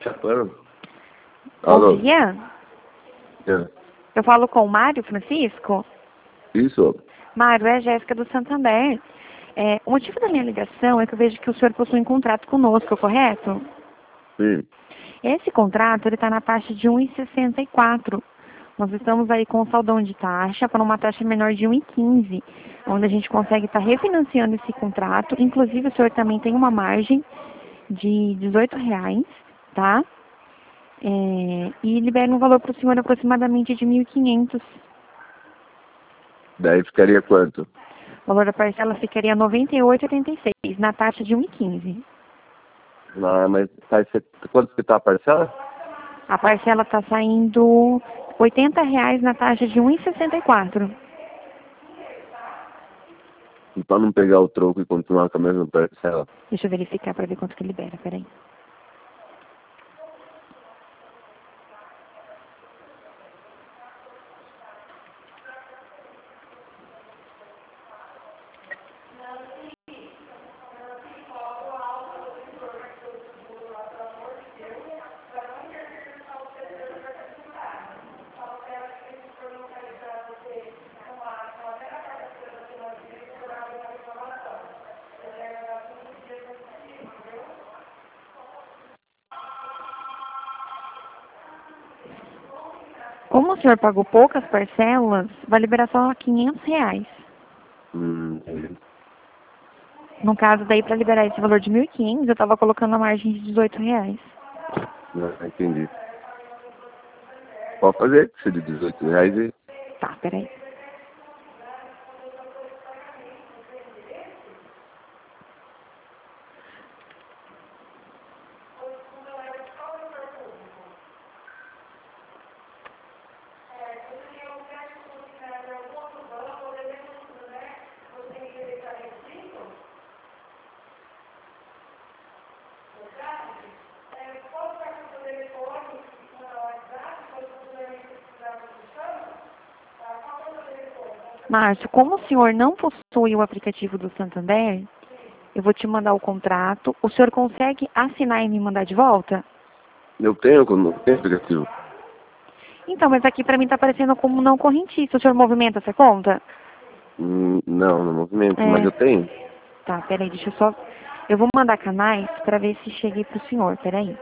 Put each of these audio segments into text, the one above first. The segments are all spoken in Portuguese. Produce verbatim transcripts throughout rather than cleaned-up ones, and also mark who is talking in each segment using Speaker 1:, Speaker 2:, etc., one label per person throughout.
Speaker 1: chapando.
Speaker 2: Bom
Speaker 1: Alô?
Speaker 2: dia.
Speaker 1: É.
Speaker 2: Eu falo com o Mário Francisco.
Speaker 1: Isso.
Speaker 2: Mário, é a Jéssica do Santander. É, o motivo da minha ligação é que eu vejo que o senhor possui um contrato conosco, correto?
Speaker 1: Sim.
Speaker 2: Esse contrato está na taxa de um vírgula sessenta e quatro. Nós estamos aí com o saldão de taxa para uma taxa menor de um vírgula quinze, onde a gente consegue estar refinanciando esse contrato. Inclusive, o senhor também tem uma margem de dezoito reais, tá? É, e libera um valor para o senhor aproximadamente de mil e quinhentos.
Speaker 1: Daí ficaria quanto?
Speaker 2: O valor da parcela ficaria noventa e oito reais e oitenta e seis centavos, na taxa de um vírgula quinze.
Speaker 1: Não, mas tá, quanto que tá a parcela?
Speaker 2: A parcela está saindo oitenta reais na taxa de um vírgula sessenta e quatro.
Speaker 1: E pra não pegar o troco e continuar com a mesma parcela?
Speaker 2: Deixa eu verificar para ver quanto que libera, peraí. Como o senhor pagou poucas parcelas, vai liberar só quinhentos reais.
Speaker 1: Hum, entendi.
Speaker 2: No caso, daí, para liberar esse valor de mil e quinhentos, eu estava colocando a margem de dezoito reais.
Speaker 1: Não, entendi. Pode fazer, se de dezoito reais e...
Speaker 2: Tá, peraí. Márcio, como o senhor não possui o aplicativo do Santander, eu vou te mandar o contrato. O senhor consegue assinar e me mandar de volta?
Speaker 1: Eu tenho, não tenho aplicativo.
Speaker 2: Então, mas aqui para mim está aparecendo como não correntista. O senhor movimenta essa conta?
Speaker 1: Hum, não, no movimento,
Speaker 2: É.
Speaker 1: mas eu tenho.
Speaker 2: Tá, peraí, deixa eu só... Eu vou mandar canais para ver se cheguei pro senhor, peraí.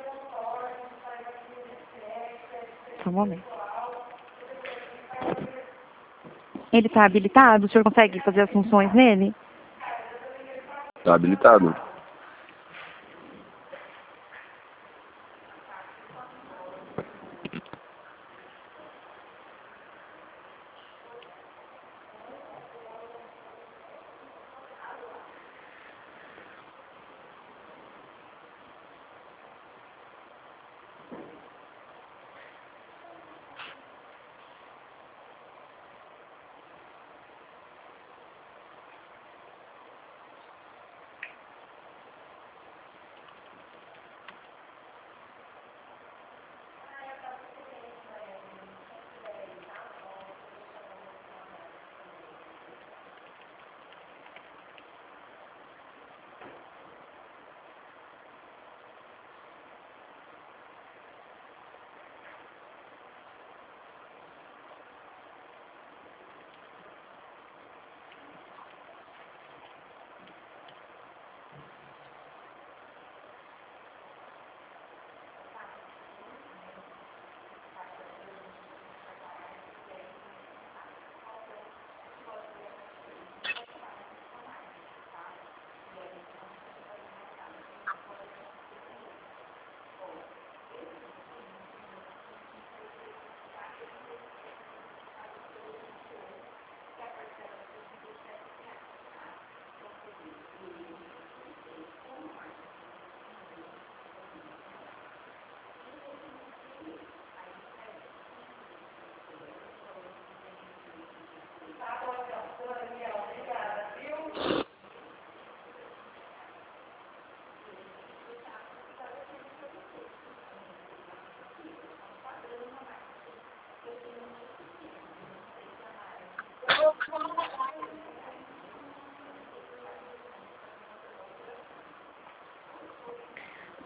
Speaker 2: Só um momento. Ele está habilitado? O senhor consegue fazer as funções nele?
Speaker 1: Tá habilitado.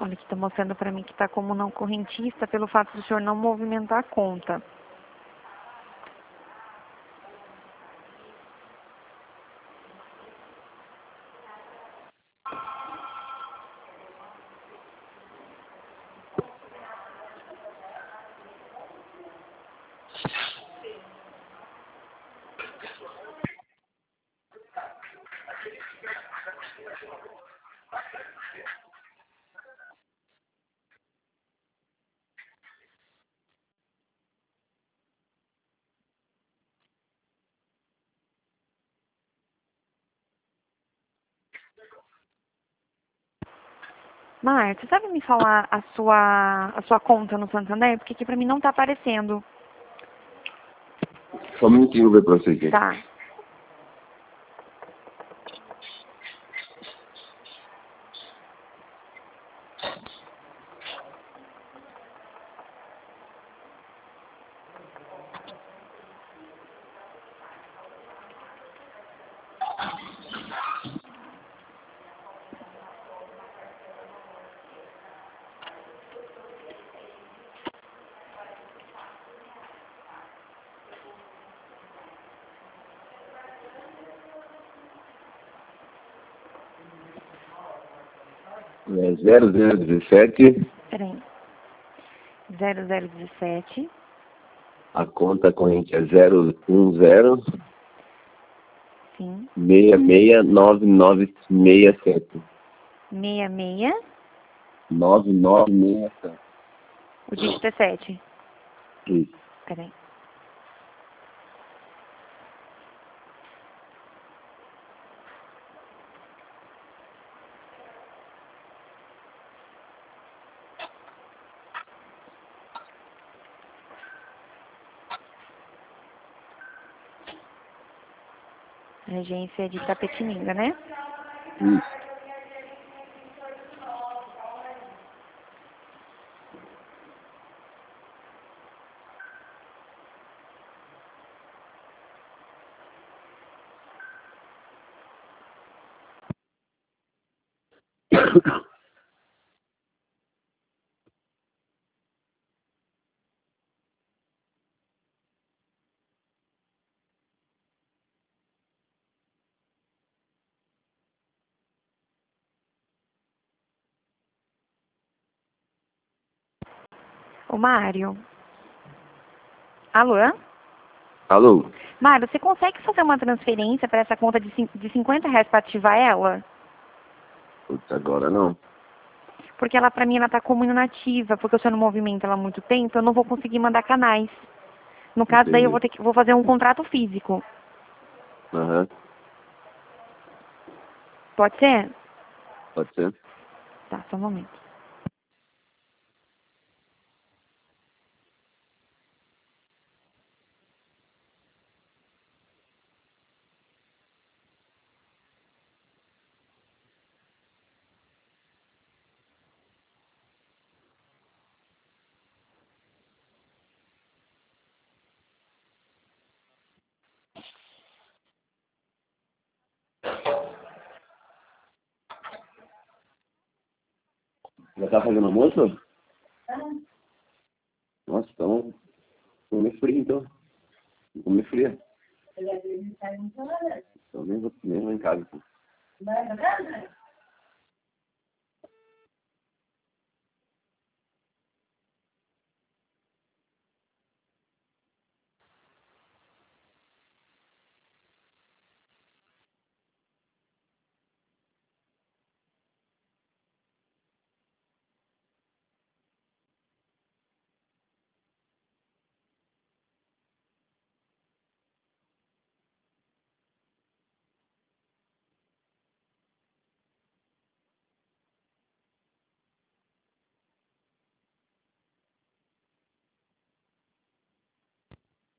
Speaker 2: Olha, que está mostrando para mim que está como não correntista pelo fato do senhor não movimentar a conta. Mar, você sabe me falar a sua, a sua conta no Santander? Porque aqui pra mim não tá aparecendo.
Speaker 1: Só um minutinho, ver pra você aqui.
Speaker 2: Tá.
Speaker 1: É zero zero dezessete.
Speaker 2: Peraí. zero zero dezessete.
Speaker 1: A conta corrente é zero um zero.
Speaker 2: Sim.
Speaker 1: seis seis nove nove seis sete.
Speaker 2: seis seis.
Speaker 1: nove nove seis sete.
Speaker 2: O dígito é sete.
Speaker 1: Isso.
Speaker 2: Peraí. A agência é de Itapetininga, né?
Speaker 1: Isso.
Speaker 2: Ô, Mário. Alô?
Speaker 1: Alô?
Speaker 2: Mário, você consegue fazer uma transferência para essa conta de cin- de cinquenta reais para ativar ela?
Speaker 1: Putz, agora não.
Speaker 2: Porque ela, pra mim, ela tá como inativa, porque o senhor não movimenta ela há muito tempo, eu não vou conseguir mandar canais. No caso, daí eu
Speaker 1: Entendi.
Speaker 2: vou ter que vou fazer um contrato físico.
Speaker 1: Aham.
Speaker 2: Pode ser?
Speaker 1: Pode ser?
Speaker 2: Tá, só um momento.
Speaker 1: Já tá fazendo almoço? Nossa, então. Comer frio então. Comer fria. Então nem vou, nem vou em casa. Pô.